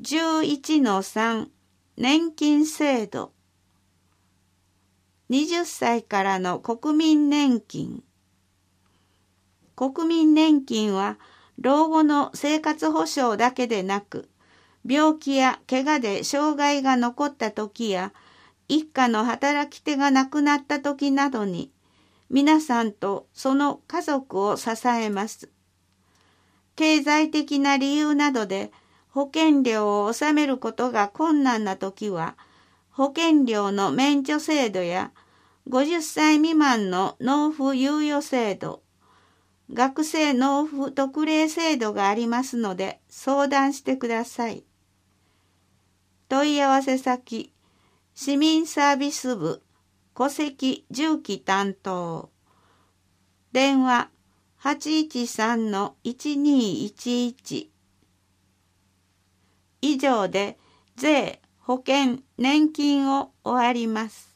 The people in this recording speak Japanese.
11-3 年金制度。20歳からの国民年金。国民年金は老後の生活保障だけでなく、病気や怪我で障害が残った時や、一家の働き手が亡くなった時などに、皆さんとその家族を支えます。経済的な理由などで保険料を納めることが困難な時は、保険料の免除制度や50歳未満の納付猶予制度、学生納付特例制度がありますので相談してください。問い合わせ先、市民サービス部、戸籍住基担当。電話813-1211。以上で税、保険、年金を終わります。